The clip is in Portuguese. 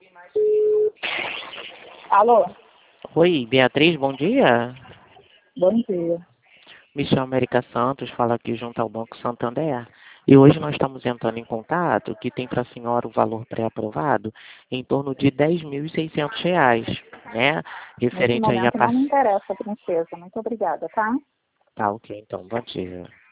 Alô, Oi, Beatriz, bom dia. bom dia. Me chamo Erika Santos, falo aqui junto ao Banco Santander. E hoje nós estamos entrando em contato que tem para a senhora o valor pré-aprovado em torno de R$ 10.600, né? Nesse Referente aí a momento não me interessa, princesa. Muito obrigada, tá? Tá, ok, então, bom dia.